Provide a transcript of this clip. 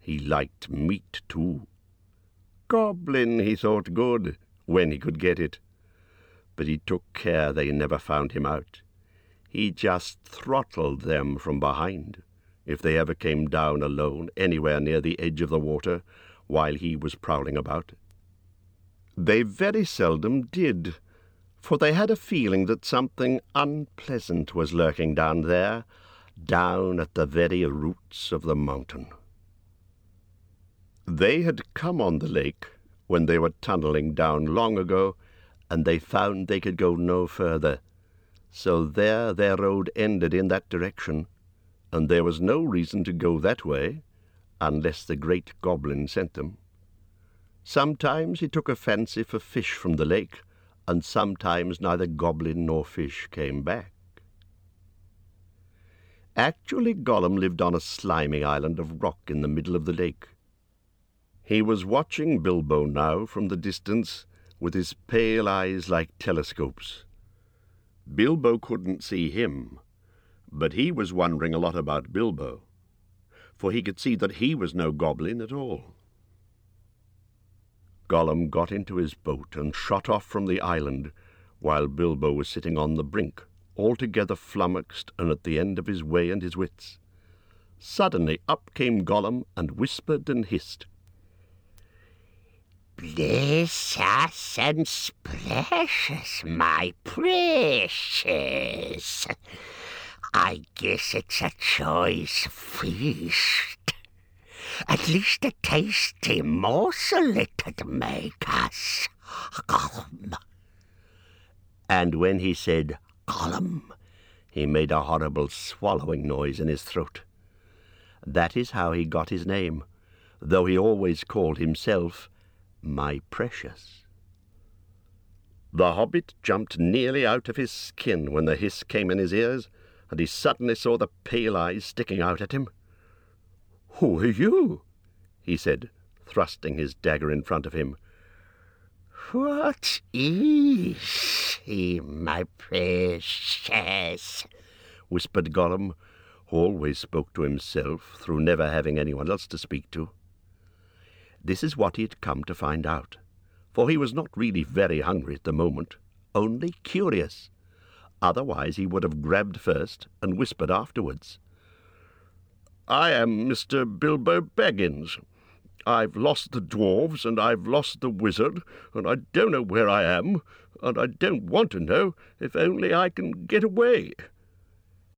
He liked meat, too. Goblin, he thought good, when he could get it. But he took care they never found him out. He just throttled them from behind, if they ever came down alone anywhere near the edge of the water while he was prowling about. They very seldom did, for they had a feeling that something unpleasant was lurking down there, down at the very roots of the mountain. They had come on the lake when they were tunneling down long ago, and they found they could go no further. So there their road ended in that direction, and there was no reason to go that way, unless the great goblin sent them. Sometimes he took a fancy for fish from the lake, and sometimes neither goblin nor fish came back. Actually, Gollum lived on a slimy island of rock in the middle of the lake. He was watching Bilbo now from the distance, with his pale eyes like telescopes. Bilbo couldn't see him, but he was wondering a lot about Bilbo, for he could see that he was no goblin at all. Gollum got into his boat and shot off from the island, while Bilbo was sitting on the brink, altogether flummoxed and at the end of his way and his wits. Suddenly up came Gollum and whispered and hissed, "Bless us and splash us, my precious. I guess it's a choice feast. At least a tasty morsel it'd make us. Gollum." And when he said Gollum, he made a horrible swallowing noise in his throat. That is how he got his name, though he always called himself my precious. The hobbit jumped nearly out of his skin when the hiss came in his ears, and he suddenly saw the pale eyes sticking out at him. "Who are you?" he said, thrusting his dagger in front of him. "What is he, my precious?" whispered Gollum, who always spoke to himself through never having anyone else to speak to. This is what he had come to find out, for he was not really very hungry at the moment, only curious. Otherwise he would have grabbed first and whispered afterwards. "I am Mr. Bilbo Baggins. I've lost the dwarves, and I've lost the wizard, and I don't know where I am, and I don't want to know if only I can get away."